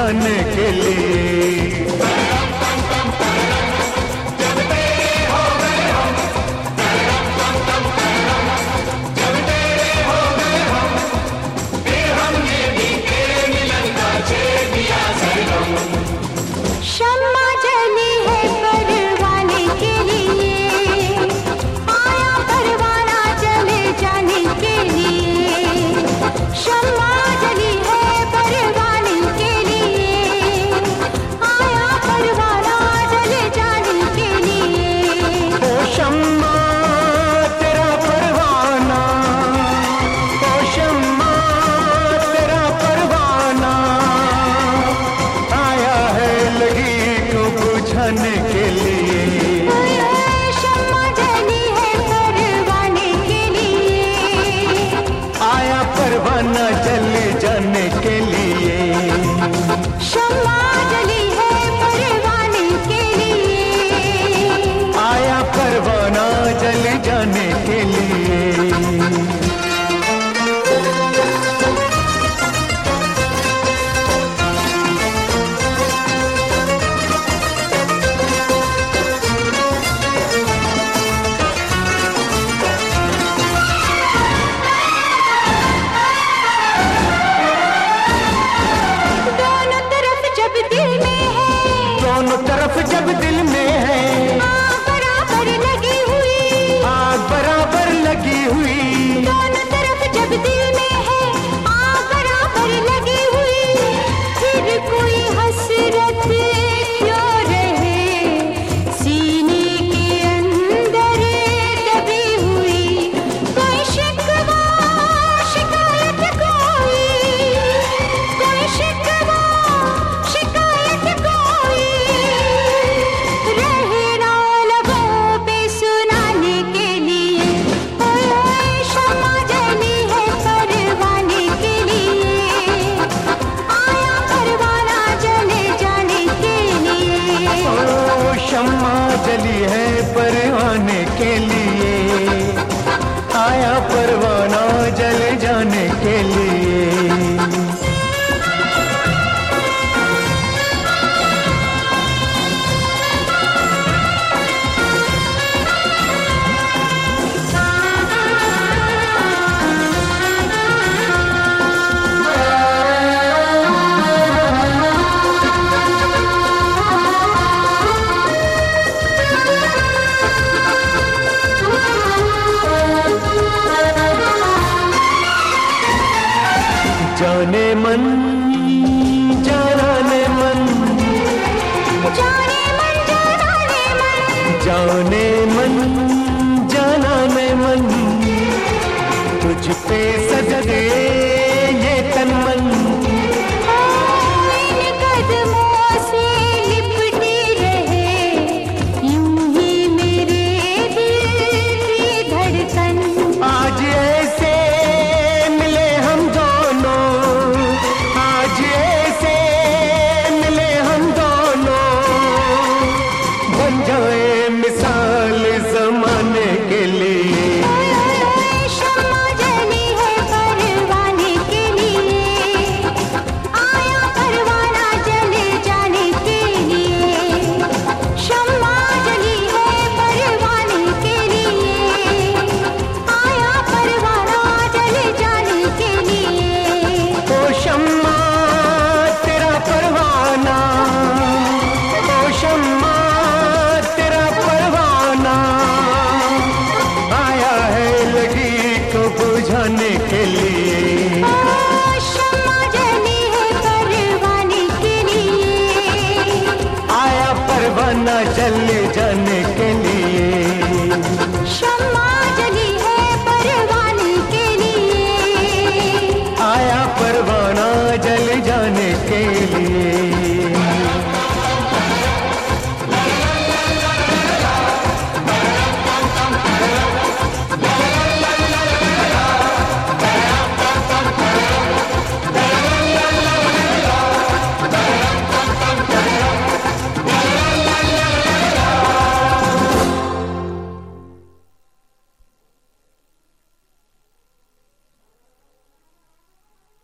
बुझाने के लिए। शम्मा जली है परवाने के लिए, आया परवाना जले जाने के लिए। शम्मा जली है परवाने के लिए, आया परवाना जले जाने के लिए। ओ शम्मा तेरा परवाना, ओ शम्मा तेरा परवाना आया है लगी को बुझाने के लिए। शम्मा जली है परवाने के लिए, आया परवाना जले जाने के लिए। शम्मा जली है परवाने के लिए, आया परवाना जले जाने के लिए। दोनों तरफ जब दिल में है, दोनों तरफ जब दिल में है, आग बराबर लगी हुई। आग बराबर लगी हुई। दोनों तरफ जब दिल में है, आग बराबर लगी हुई। फिर कोई हसरत क्यों रहे, सीने के अंदर दबी हुई। कोई शिकवा शिकायत कोई शिकवा शिकायत कोई रहे ना लबों पे सुनाने के लिए। ओए ओए शम्मा जली है परवाने के लिए, आया परवाना जले जाने के लिए। ओ शम्मा जली है परवाने के लिए, आया परवाना जले जाने के लिए। जाने मन जाने मन, जाने मन जाने मन, जाने